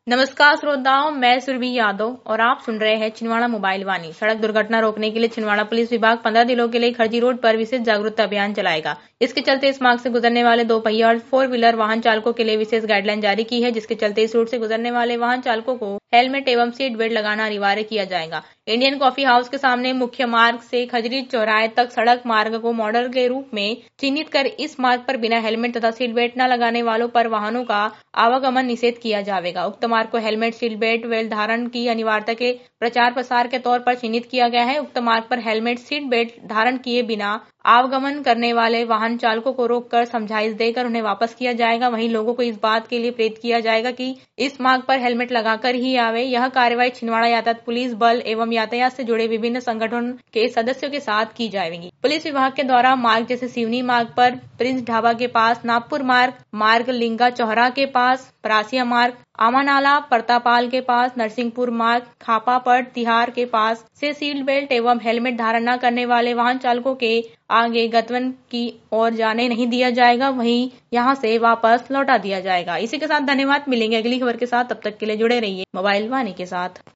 नमस्कार श्रोताओं, मैं सुरभि यादव और आप सुन रहे हैं छिंदवाड़ा मोबाइल वाणी। सड़क दुर्घटना रोकने के लिए छिंदवाड़ा पुलिस विभाग 15 दिनों के लिए खरजी रोड पर विशेष जागरूकता अभियान चलाएगा। इसके चलते इस मार्ग से गुजरने वाले 2 पहिया और 4 व्हीलर वाहन चालकों के लिए विशेष गाइडलाइन जारी की है, जिसके चलते इस रूट से गुजरने वाले वाहन चालकों को हेलमेट एवं सीट बेल्ट लगाना अनिवार्य किया जाएगा। इंडियन कॉफी हाउस के सामने मुख्य मार्ग से खजरी चौराहे तक सड़क मार्ग को मॉडल के रूप में चिन्हित कर इस मार्ग पर बिना हेलमेट तथा सीट बेल्ट न लगाने वालों पर वाहनों का आवागमन निषेध किया जाएगा। उक्त मार्ग को हेलमेट, सीट बेल्ट धारण की अनिवार्यता के प्रचार प्रसार के तौर पर चिन्हित किया गया है। उक्त मार्ग पर हेलमेट, सीट बेल्ट धारण किए बिना आवागमन करने वाले वाहन चालकों को रोककर समझाइश देकर उन्हें वापस किया जाएगा। वहीं लोगों को इस बात के लिए प्रेरित किया जाएगा कि इस मार्ग पर हेलमेट लगाकर ही आवे। यह कार्रवाई छिंदवाड़ा यातायात पुलिस बल एवं यातायात से जुड़े विभिन्न संगठनों के सदस्यों के साथ की जाएगी। पुलिस विभाग के द्वारा मार्ग जैसे सिवनी मार्ग पर प्रिंस ढाबा के पास, नागपुर मार्ग लिंगा चौहरा के पास, परासिया मार्ग आमानाला परतापाल के पास, नरसिंहपुर मार्ग खापापड़ तिहार के पास से सीट बेल्ट एवं हेलमेट धारण न करने वाले वाहन चालकों के आगे गंतव्य की ओर जाने नहीं दिया जाएगा, वहीं यहां से वापस लौटा दिया जाएगा। इसी के साथ धन्यवाद। मिलेंगे अगली खबर के साथ, तब तक के लिए जुड़े रहिए मोबाइल वाणी के साथ।